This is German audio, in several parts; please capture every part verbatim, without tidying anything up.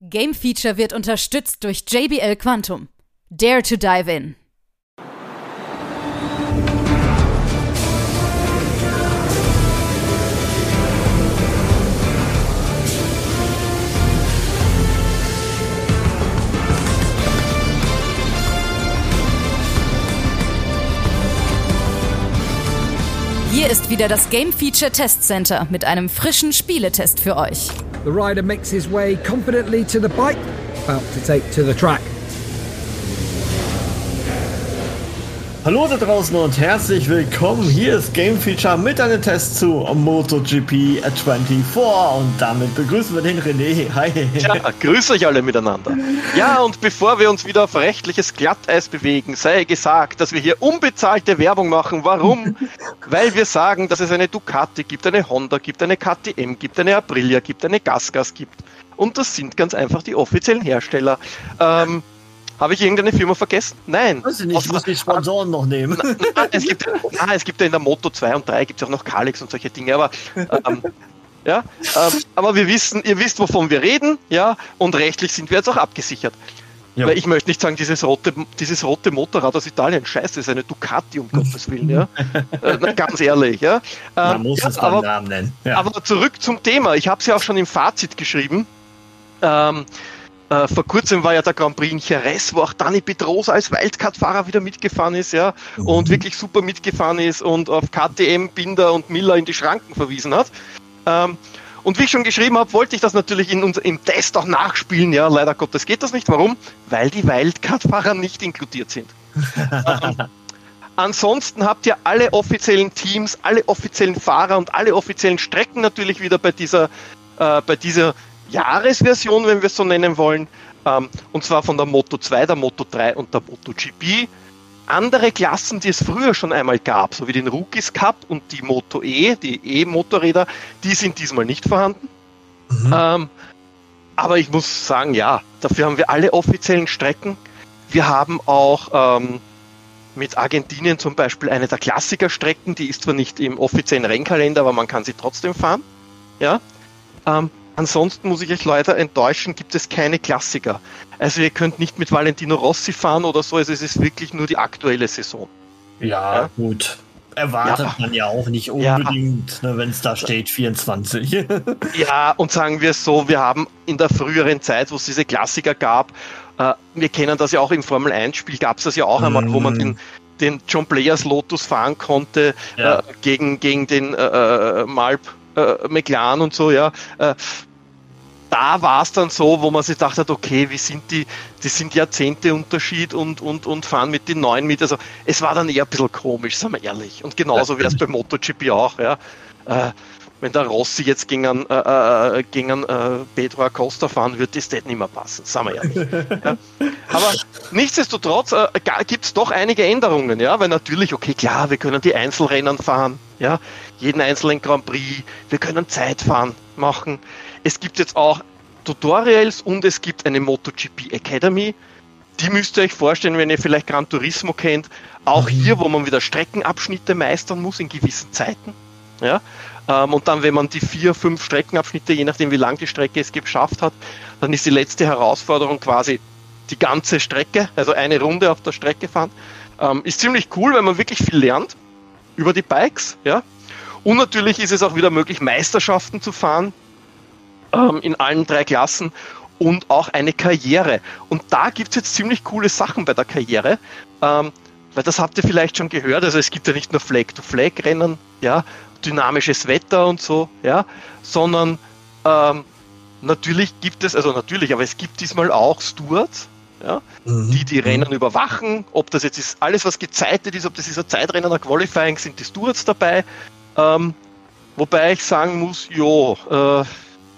Game Feature wird unterstützt durch J B L Quantum. Dare to dive in. Hier ist wieder das Game Feature Test Center mit einem frischen Spieletest für euch. The rider makes his way confidently to the bike, about to take to the track. Hallo da draußen und herzlich willkommen. Hier ist Game Feature mit einem Test zu MotoGP vierundzwanzig und damit begrüßen wir den René. Hi. Ja, grüß euch alle miteinander. Ja, und bevor wir uns wieder auf rechtliches Glatteis bewegen, sei gesagt, dass wir hier unbezahlte Werbung machen. Warum? Weil wir sagen, dass es eine Ducati gibt, eine Honda gibt, eine K T M gibt, eine Aprilia gibt, eine GasGas gibt. Und das sind ganz einfach die offiziellen Hersteller. Ähm, Habe ich irgendeine Firma vergessen? Nein. Weiß ich nicht, ich muss die Sponsoren noch nehmen. Nein, nein, es gibt, nein, es gibt ja in der Moto zwei und drei gibt es auch noch Kalix und solche Dinge, aber ähm, ja, ähm, aber wir wissen, ihr wisst, wovon wir reden, ja, und rechtlich sind wir jetzt auch abgesichert. Ja. Weil ich möchte nicht sagen, dieses rote, dieses rote Motorrad aus Italien, scheiße, ist eine Ducati, um Gottes Willen, ja. äh, ganz ehrlich, ja. Ähm, Man muss ja, es beim aber, Namen nennen. Ja. Aber zurück zum Thema. Ich habe es ja auch schon im Fazit geschrieben. Ähm, Äh, vor kurzem war ja der Grand Prix in Jerez, wo auch Dani Pedrosa als Wildcard-Fahrer wieder mitgefahren ist, ja, mhm. und wirklich super mitgefahren ist und auf K T M, Binder und Miller in die Schranken verwiesen hat. Ähm, und wie ich schon geschrieben habe, wollte ich das natürlich in uns, im Test auch nachspielen, ja, leider Gottes geht das nicht. Warum? Weil die Wildcard-Fahrer nicht inkludiert sind. ähm, ansonsten habt ihr alle offiziellen Teams, alle offiziellen Fahrer und alle offiziellen Strecken natürlich wieder bei dieser, äh, bei dieser Jahresversion, wenn wir es so nennen wollen, ähm, und zwar von der Moto zwei, der Moto drei und der MotoGP. Andere Klassen, die es früher schon einmal gab, so wie den Rookies Cup und die Moto E, die E-Motorräder, die sind diesmal nicht vorhanden. Mhm. Ähm, aber ich muss sagen, ja, dafür haben wir alle offiziellen Strecken. Wir haben auch ähm, mit Argentinien zum Beispiel eine der Klassikerstrecken, die ist zwar nicht im offiziellen Rennkalender, aber man kann sie trotzdem fahren. Ja. Ähm, Ansonsten muss ich euch leider enttäuschen, gibt es keine Klassiker. Also ihr könnt nicht mit Valentino Rossi fahren oder so, also es ist wirklich nur die aktuelle Saison. Ja, ja. Gut. Erwartet ja. man ja auch nicht unbedingt, ja. ne, wenn es da steht vierundzwanzig. Ja, und sagen wir es so, wir haben in der früheren Zeit, wo es diese Klassiker gab, äh, wir kennen das ja auch im Formel eins Spiel, gab es das ja auch mm. einmal, wo man den, den John Players Lotus fahren konnte, ja. äh, gegen, gegen den äh, Malp Äh, McLaren und so, ja, äh, da war es dann so, wo man sich gedacht hat, okay, wie sind die, die sind Jahrzehnte Unterschied und, und, und fahren mit den neuen mit, also es war dann eher ein bisschen komisch, sagen wir ehrlich, und genauso wäre es bei MotoGP auch, ja, äh, wenn der Rossi jetzt gegen einen, äh, gegen einen äh, Pedro Acosta fahren würde, das hätte nicht mehr passen, sagen wir ehrlich. Ja. Aber nichtsdestotrotz äh, gibt es doch einige Änderungen, ja, weil natürlich, okay, klar, wir können die Einzelrennen fahren, ja, jeden einzelnen Grand Prix, wir können Zeitfahren machen. Es gibt jetzt auch Tutorials und es gibt eine MotoGP Academy. Die müsst ihr euch vorstellen, wenn ihr vielleicht Gran Turismo kennt, auch hier, wo man wieder Streckenabschnitte meistern muss in gewissen Zeiten. Ja? Ähm, und dann, wenn man die vier, fünf Streckenabschnitte, je nachdem wie lang die Strecke ist, geschafft hat, dann ist die letzte Herausforderung quasi die ganze Strecke, also eine Runde auf der Strecke fahren. Ähm, ist ziemlich cool, weil man wirklich viel lernt über die Bikes, ja. Und natürlich ist es auch wieder möglich, Meisterschaften zu fahren ähm, in allen drei Klassen und auch eine Karriere. Und da gibt es jetzt ziemlich coole Sachen bei der Karriere, ähm, weil das habt ihr vielleicht schon gehört, also es gibt ja nicht nur Flag-to-Flag-Rennen, ja, dynamisches Wetter und so, ja, sondern ähm, natürlich gibt es, also natürlich, aber es gibt diesmal auch Stewards, ja, mhm. die die Rennen überwachen, ob das jetzt ist, alles was gezeitet ist, ob das ist ein Zeitrennen oder Qualifying, sind die Stewards dabei. Ähm, wobei ich sagen muss, jo, äh,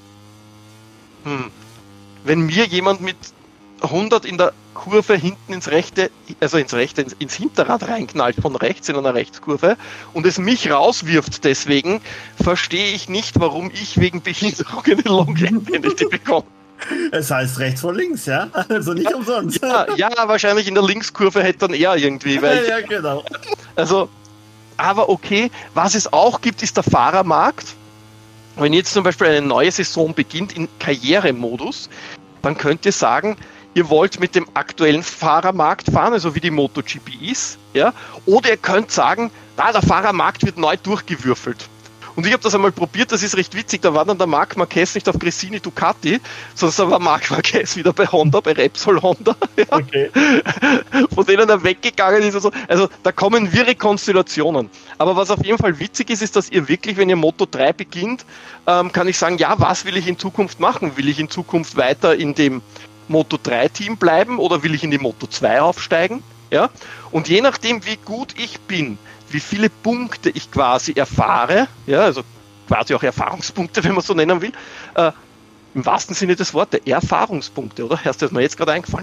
hm, wenn mir jemand mit hundert in der Kurve hinten ins rechte, also ins rechte, ins, ins Hinterrad reinknallt von rechts in einer Rechtskurve und es mich rauswirft deswegen, verstehe ich nicht, warum ich wegen Behinderung eine Long-Penalty bekomme. Es heißt rechts vor links, ja? Also nicht umsonst. Ja, ja, wahrscheinlich in der Linkskurve hätte dann er irgendwie. Weil ich, ja, genau. Also, aber okay, was es auch gibt, ist der Fahrermarkt. Wenn jetzt zum Beispiel eine neue Saison beginnt in Karrieremodus, dann könnt ihr sagen, ihr wollt mit dem aktuellen Fahrermarkt fahren, also wie die MotoGP ist, ja, oder ihr könnt sagen, ah, der Fahrermarkt wird neu durchgewürfelt. Und ich habe das einmal probiert, das ist recht witzig, da war dann der Marc Marquez nicht auf Gresini Ducati, sondern war Marc Marquez wieder bei Honda, bei Repsol Honda, ja, okay. Von denen er weggegangen ist und so. Also da kommen wirre Konstellationen. Aber was auf jeden Fall witzig ist, ist, dass ihr wirklich, wenn ihr Moto drei beginnt, ähm, kann ich sagen, ja, was will ich in Zukunft machen? Will ich in Zukunft weiter in dem Moto drei Team bleiben oder will ich in die Moto zwei aufsteigen? Ja? Und je nachdem, wie gut ich bin, wie viele Punkte ich quasi erfahre, ja, also quasi auch Erfahrungspunkte, wenn man so nennen will, äh, im wahrsten Sinne des Wortes, Erfahrungspunkte, oder? Erst ist mir jetzt gerade eingefallen.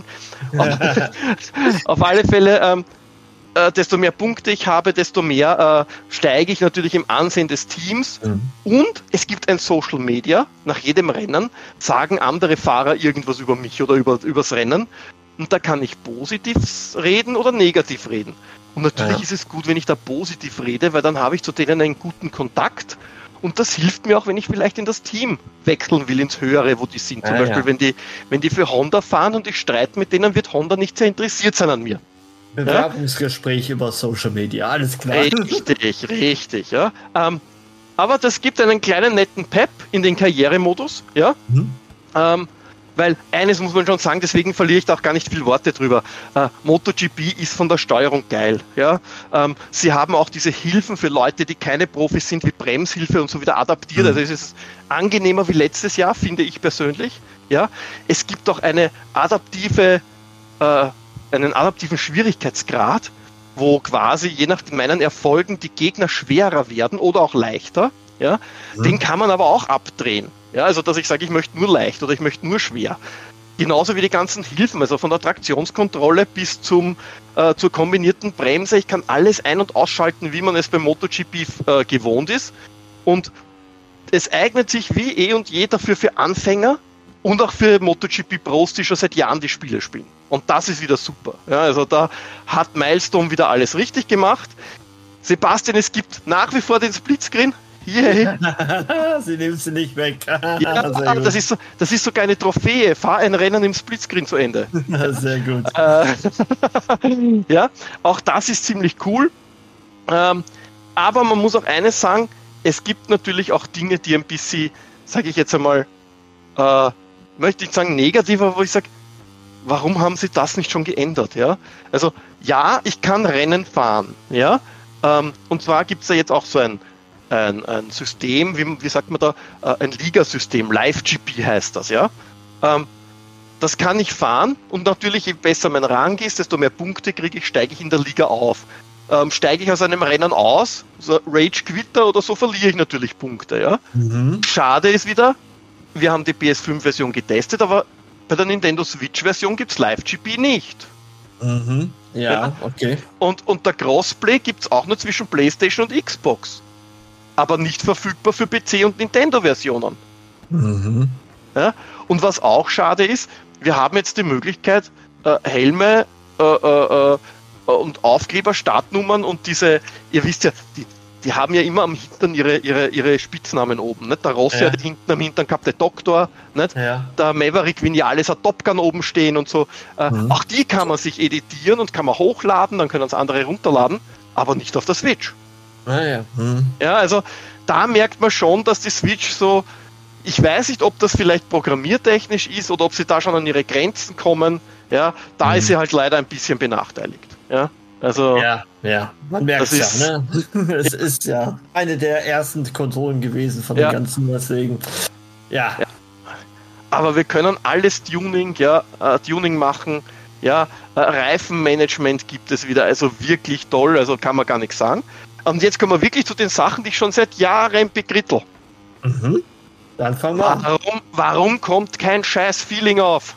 Auf alle Fälle, ähm, äh, desto mehr Punkte ich habe, desto mehr äh, steige ich natürlich im Ansehen des Teams. Mhm. Und es gibt ein Social Media, nach jedem Rennen sagen andere Fahrer irgendwas über mich oder über übers Rennen. Und da kann ich positiv reden oder negativ reden. Und natürlich ja. ist es gut, wenn ich da positiv rede, weil dann habe ich zu denen einen guten Kontakt. Und das hilft mir auch, wenn ich vielleicht in das Team wechseln will, ins Höhere, wo die sind. Zum ja, Beispiel, ja. wenn die wenn die für Honda fahren und ich streite mit denen, wird Honda nicht sehr interessiert sein an mir. Bewerbungsgespräch ja? über Social Media, alles klar. Richtig, richtig. Ja. Ähm, aber das gibt einen kleinen netten Pep in den Karrieremodus. Ja. Mhm. Ähm, Weil eines muss man schon sagen, deswegen verliere ich da auch gar nicht viel Worte drüber. Äh, MotoGP ist von der Steuerung geil. Ja? Ähm, sie haben auch diese Hilfen für Leute, die keine Profis sind, wie Bremshilfe und so wieder adaptiert. Mhm. Also es ist angenehmer wie letztes Jahr, finde ich persönlich. Ja? Es gibt auch eine adaptive, äh, einen adaptiven Schwierigkeitsgrad, wo quasi je nach meinen Erfolgen die Gegner schwerer werden oder auch leichter. Ja? Mhm. Den kann man aber auch abdrehen. Ja, also dass ich sage, ich möchte nur leicht oder ich möchte nur schwer. Genauso wie die ganzen Hilfen, also von der Traktionskontrolle bis zum äh, zur kombinierten Bremse. Ich kann alles ein- und ausschalten, wie man es beim MotoGP äh, gewohnt ist. Und es eignet sich wie eh und je dafür für Anfänger und auch für MotoGP Pros, die schon seit Jahren die Spiele spielen. Und das ist wieder super. Ja, also da hat Milestone wieder alles richtig gemacht. Sebastian, es gibt nach wie vor den Splitscreen. Yeah. Sie nimmt sie nicht weg. Ja, das ist, so, das ist sogar eine Trophäe. Fahr ein Rennen im Splitscreen zu Ende. Sehr gut. Äh, ja, auch das ist ziemlich cool. Ähm, aber man muss auch eines sagen, es gibt natürlich auch Dinge, die ein bisschen, sage ich jetzt einmal, äh, möchte ich sagen negativer, wo ich sage, warum haben sie das nicht schon geändert? Ja? Also ja, ich kann Rennen fahren. Ja? Ähm, und zwar gibt es ja jetzt auch so ein Ein, ein System, wie, wie sagt man da, ein Ligasystem, Live-G P heißt das, ja. Ähm, das kann ich fahren und natürlich, je besser mein Rang ist, desto mehr Punkte kriege ich, steige ich in der Liga auf. Ähm, steige ich aus einem Rennen aus, so Rage-Quitter oder so, verliere ich natürlich Punkte, ja. Mhm. Schade ist wieder, wir haben die P S fünf Version getestet, aber bei der Nintendo Switch-Version gibt es Live-G P nicht. Mhm. Ja, ja, okay. Und, und der Crossplay gibt es auch nur zwischen PlayStation und Xbox. Aber nicht verfügbar für P C- und Nintendo-Versionen. Mhm. Ja? Und was auch schade ist, wir haben jetzt die Möglichkeit, äh, Helme äh, äh, äh, und Aufkleber, Startnummern und diese, ihr wisst ja, die, die haben ja immer am Hintern ihre, ihre, ihre Spitznamen oben. Nicht? Der Rossi ja. hat hinten am Hintern gehabt, der Doktor, nicht? Ja. Der Maverick Vinales hat Top Gun oben stehen und so. Äh, mhm. Auch die kann man sich editieren und kann man hochladen, dann können es andere runterladen, aber nicht auf der Switch. Ah, ja. Hm. Ja, also da merkt man schon, dass die Switch so, ich weiß nicht, ob das vielleicht programmiertechnisch ist oder ob sie da schon an ihre Grenzen kommen. Ja, da hm. ist sie halt leider ein bisschen benachteiligt. Ja, also. Ja, ja, man merkt es ja, ne? Es ist ja eine der ersten Konsolen gewesen von ja. den ganzen, deswegen. Ja. ja. Aber wir können alles Tuning, ja, äh, Tuning machen. Ja, äh, Reifenmanagement gibt es wieder, also wirklich toll, also kann man gar nichts sagen. Und jetzt kommen wir wirklich zu den Sachen, die ich schon seit Jahren bekrittel. Mhm. Dann fangen wir an. Warum, warum kommt kein scheiß Feeling auf?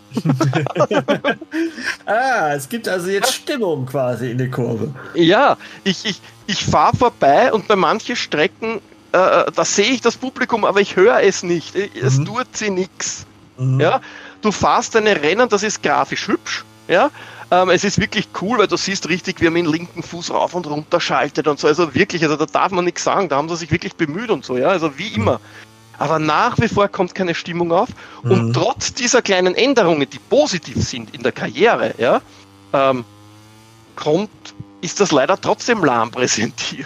Ah, es gibt also jetzt Stimmung quasi in der Kurve. Ja, ich, ich, ich fahre vorbei und bei manchen Strecken, äh, da sehe ich das Publikum, aber ich höre es nicht. Es mhm. tut sie nichts. Mhm. Ja? Du fährst deine Rennen, das ist grafisch hübsch. Ja? Ähm, es ist wirklich cool, weil du siehst richtig, wie man den linken Fuß rauf und runter schaltet und so. Also wirklich, also da darf man nichts sagen, da haben sie sich wirklich bemüht und so, ja, also wie immer. aber nach wie vor kommt keine Stimmung auf. Mhm. Und trotz dieser kleinen Änderungen, die positiv sind in der Karriere, ja, ähm, kommt, ist das leider trotzdem lahm präsentiert.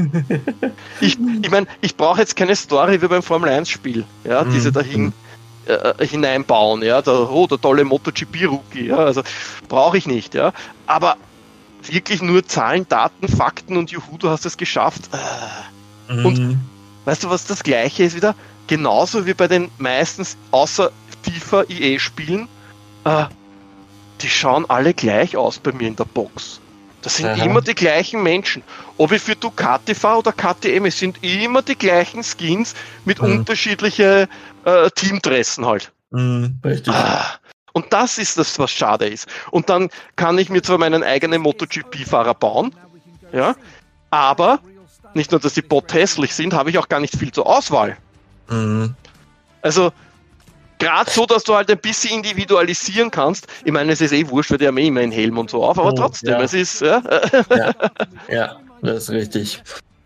ich ich meine, ich brauche jetzt keine Story wie beim Formel eins Spiel, ja, diese Mhm. dahin äh, hineinbauen, ja, der, oh, der tolle MotoGP-Rookie, ja, also brauche ich nicht, ja, aber wirklich nur Zahlen, Daten, Fakten und juhu, du hast es geschafft. Mhm. Und weißt du, was das Gleiche ist wieder? Genauso wie bei den meistens außer FIFA E A-Spielen, äh, die schauen alle gleich aus bei mir in der Box. Das sind Aha. immer die gleichen Menschen. Ob ich für Ducati fahre oder K T M, es sind immer die gleichen Skins mit Mhm. unterschiedlichen äh, Teamdressen halt. Mhm. Richtig. Ah, und das ist das, was schade ist. Und dann kann ich mir zwar meinen eigenen MotoGP-Fahrer bauen, ja, aber nicht nur, dass die Bot hässlich sind, habe ich auch gar nicht viel zur Auswahl. Mhm. Also, gerade so, dass du halt ein bisschen individualisieren kannst. Ich meine, es ist eh wurscht, weil die haben eh immer einen Helm und so auf, aber Oh, trotzdem, ja. es ist, ja, Ja. Ja, das ist richtig.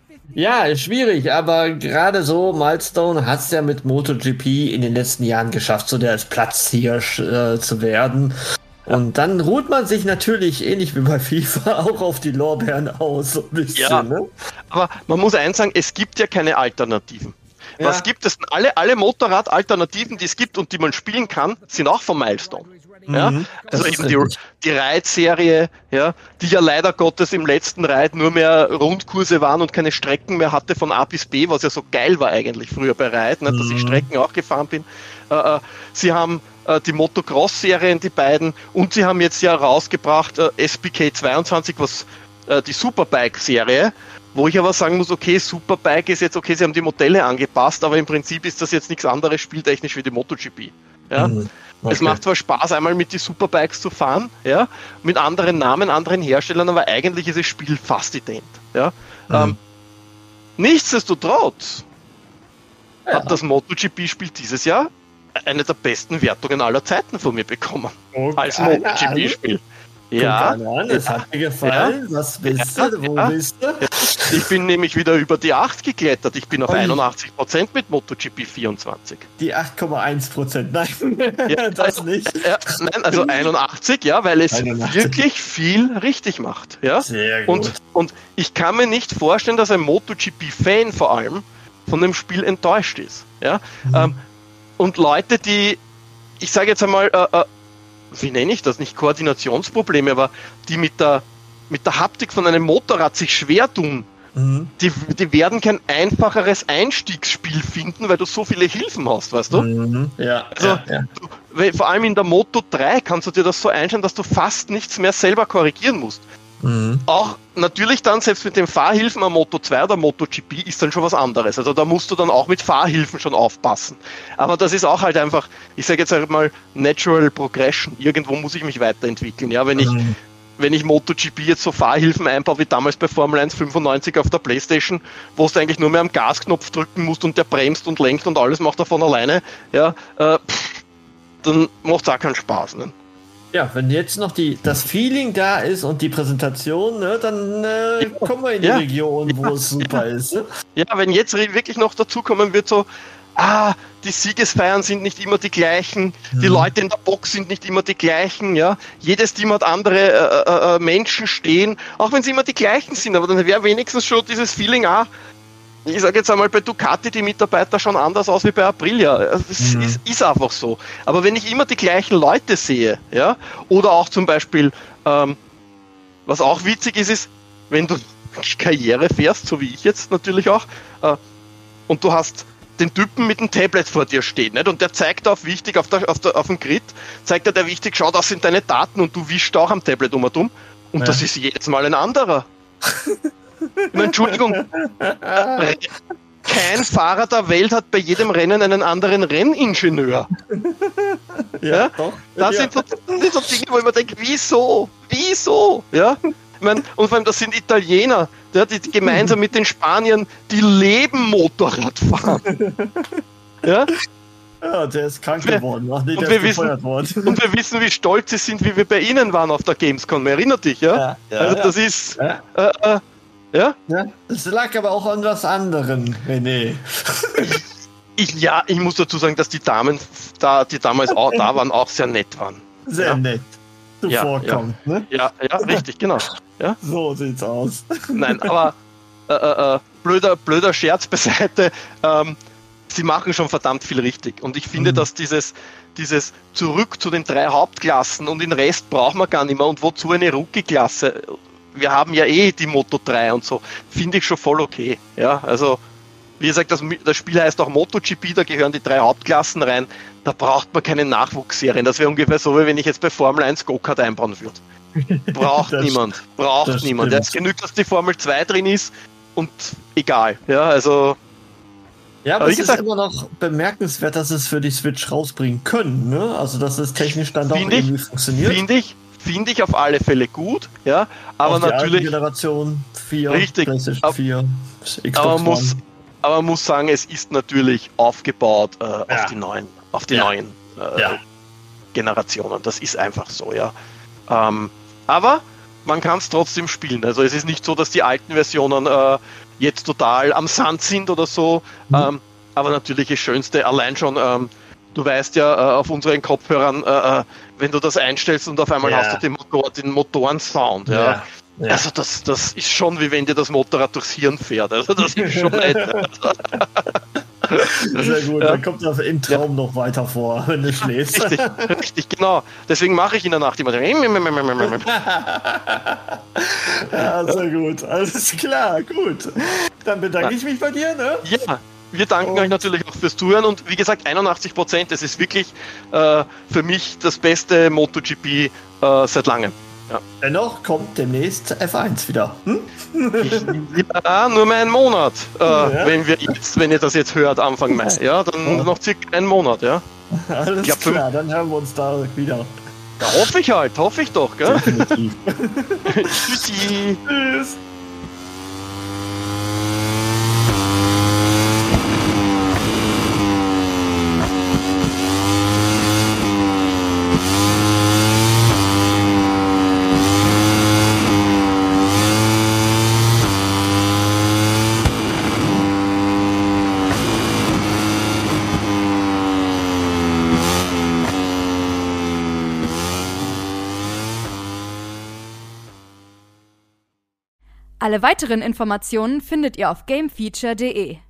Ja, ist schwierig, aber gerade so, Milestone hat es ja mit MotoGP in den letzten Jahren geschafft, so der als Platzhirsch äh, zu werden. Und dann ruht man sich natürlich, ähnlich wie bei FIFA, auch auf die Lorbeeren aus. So ein bisschen, Ja. ne? aber man muss eins sagen, es gibt ja keine Alternativen. Ja. Was gibt es? Alle, alle Motorrad-Alternativen, die es gibt und die man spielen kann, sind auch von Milestone. Ja? Mhm, Also das ist eben die, richtig. die Ride-Serie, ja, die ja leider Gottes im letzten Ride nur mehr Rundkurse waren und keine Strecken mehr hatte von A bis B, was ja so geil war eigentlich früher bei Ride, ne, dass ich Mhm. Strecken auch gefahren bin. Äh, äh, sie haben äh, die Motocross-Serien, die beiden, und sie haben jetzt ja rausgebracht äh, S B K zweiundzwanzig, was äh, die Superbike-Serie, wo ich aber sagen muss, okay, Superbike ist jetzt okay, sie haben die Modelle angepasst, aber im Prinzip ist das jetzt nichts anderes spieltechnisch wie die MotoGP. Ja? Mhm. Es Okay. macht zwar Spaß, einmal mit die Superbikes zu fahren, ja, mit anderen Namen, anderen Herstellern, aber eigentlich ist das Spiel fast ident. Ja. Mhm. Ähm, nichtsdestotrotz Ja. hat das MotoGP-Spiel dieses Jahr eine der besten Wertungen aller Zeiten von mir bekommen. Okay. Als MotoGP-Spiel. Ja, Ja, das hat mir gefallen. Was willst Ja. du? Wo Ja. bist du? ich bin nämlich wieder über die acht geklettert. Ich bin auf Ui. einundachtzig Prozent mit MotoGP vierundzwanzig. Die acht Komma eins Prozent. Nein, Ja, das nicht. Ja, nein, also einundachtzig, ja, weil es einundachtzig. wirklich viel richtig macht. Ja? Sehr gut. Und, und ich kann mir nicht vorstellen, dass ein MotoGP-Fan vor allem von dem Spiel enttäuscht ist. Ja? Mhm. Ähm, und Leute, die, ich sage jetzt einmal, äh, äh, wie nenne ich das, nicht Koordinationsprobleme, aber die mit der, mit der Haptik von einem Motorrad sich schwer tun, Mhm. die, die werden kein einfacheres Einstiegsspiel finden, weil du so viele Hilfen hast, weißt du? Mhm. Ja, Also, ja, ja. du, weil vor allem in der Moto drei kannst du dir das so einstellen, dass du fast nichts mehr selber korrigieren musst. Mhm. Auch natürlich dann, selbst mit den Fahrhilfen am Moto zwei oder MotoGP ist dann schon was anderes. Also da musst du dann auch mit Fahrhilfen schon aufpassen. Aber das ist auch halt einfach, ich sage jetzt halt mal, Natural Progression. Irgendwo muss ich mich weiterentwickeln. Ja, wenn ich, Mhm. wenn ich MotoGP jetzt so Fahrhilfen einbaue, wie damals bei Formel eins fünfundneunzig auf der Playstation, wo du eigentlich nur mehr am Gasknopf drücken musst und der bremst und lenkt und alles macht er von alleine, ja, äh, pff, dann macht es auch keinen Spaß. Ne? Ja, wenn jetzt noch die, das Feeling da ist und die Präsentation, ne, dann äh, Ja. kommen wir in die Ja. Region, wo Ja. es super ist. Ne? Ja, wenn jetzt re- wirklich noch dazukommen wird, so, ah, die Siegesfeiern sind nicht immer die gleichen, die Mhm. Leute in der Box sind nicht immer die gleichen, ja. Jedes Team hat andere äh, äh, äh, Menschen stehen, auch wenn sie immer die gleichen sind, aber dann wäre wenigstens schon dieses Feeling, ah, ich sage jetzt einmal bei Ducati die Mitarbeiter schon anders aus wie bei Aprilia. Es Mhm. ist, ist einfach so. Aber wenn ich immer die gleichen Leute sehe, ja, oder auch zum Beispiel, ähm, was auch witzig ist, ist, wenn du Karriere fährst, so wie ich jetzt natürlich auch, äh, und du hast den Typen mit dem Tablet vor dir stehen, nicht? Und der zeigt auf wichtig, auf, der, auf, der, auf dem Grid, zeigt er der wichtig, schau, das sind deine Daten und du wischst auch am Tablet um und um. Und Ja. das ist jedes Mal ein anderer. Ich meine, Entschuldigung, kein Fahrer der Welt hat bei jedem Rennen einen anderen Renningenieur. Ja? doch. Das ja. sind so, das sind so Dinge, wo ich mir denke, wieso? Wieso? Ja? Ich meine, und vor allem, das sind Italiener, ja, die gemeinsam mit den Spaniern, die leben Motorradfahren. Ja? Ja, der ist krank Wir- geworden. Ach nee, und der wir ist wissen- gefeuert worden. Und wir wissen, wie stolz sie sind, wie wir bei ihnen waren auf der Gamescom. Erinnert dich, ja? Ja, ja, also ja. das ist, Ja. äh, äh, ja? Ja, das lag aber auch an was anderem, René. Ich, ja, ich muss dazu sagen, dass die Damen, da, die damals auch da waren, auch sehr nett waren. Sehr ja. nett. Zuvorkommt, ja, ja. ne? Ja, ja, richtig, genau. Ja? So sieht's aus. Nein, aber äh, äh, blöder, blöder Scherz beiseite. Ähm, sie machen schon verdammt viel richtig. Und ich finde, mhm. dass dieses, dieses zurück zu den drei Hauptklassen und den Rest brauchen wir gar nicht mehr. Und wozu eine Rookie-Klasse? Wir haben ja eh die Moto drei und so. Finde ich schon voll okay. Ja, also, wie gesagt, das, das Spiel heißt auch MotoGP, da gehören die drei Hauptklassen rein. Da braucht man keine Nachwuchsserien. Das wäre ungefähr so, wie wenn ich jetzt bei Formel eins Go-Kart einbauen würde. Braucht das, niemand. Braucht niemand. Es genügt, dass die Formel zwei drin ist und egal. Ja, also. Ja, aber, aber es gesagt, ist immer noch bemerkenswert, dass es für die Switch rausbringen können. Ne? Also, dass es technisch dann doch irgendwie ich, funktioniert. Finde ich. Finde ich auf alle Fälle gut, ja, aber auf die natürlich. Generation vier, richtig, PlayStation vier, Xbox aber man muss, aber man muss sagen, es ist natürlich aufgebaut äh, ja. auf die neuen, auf die ja. neuen äh, ja. Generationen. Das ist einfach so, ja. Ähm, aber man kann es trotzdem spielen. Also es ist nicht so, dass die alten Versionen äh, jetzt total am Sand sind oder so. Mhm. Ähm, aber natürlich das Schönste, allein schon. Ähm, Du weißt ja, äh, auf unseren Kopfhörern, äh, wenn du das einstellst und auf einmal ja. hast du den, Motor, den Motoren-Sound. Ja. Ja. Ja. Also das, das ist schon, wie wenn dir das Motorrad durchs Hirn fährt. Also das ist schon nett. Sehr gut, ja. Dann kommt das im Traum ja. noch weiter vor, wenn du schläfst. Richtig, richtig, genau. Deswegen mache ich in der Nacht immer so. Ja, sehr gut. Alles klar, gut. Dann bedanke ja. ich mich bei dir, ne? Ja. Wir danken und euch natürlich auch fürs Zuhören und wie gesagt, einundachtzig Prozent, das ist wirklich äh, für mich das beste MotoGP äh, seit langem. Ja. Dennoch kommt demnächst F eins wieder. Hm? Ja, nur mehr einen Monat, äh, ja. wenn wir jetzt, wenn ihr das jetzt hört, Anfang Mai. Ja, dann ja. noch circa einen Monat, ja. Alles glaub, klar, dann hören wir uns da wieder. Ja, hoffe ich halt, hoffe ich doch, gell? Definitiv. Tschüssi. Tschüss. Alle weiteren Informationen findet ihr auf gamefeature punkt de.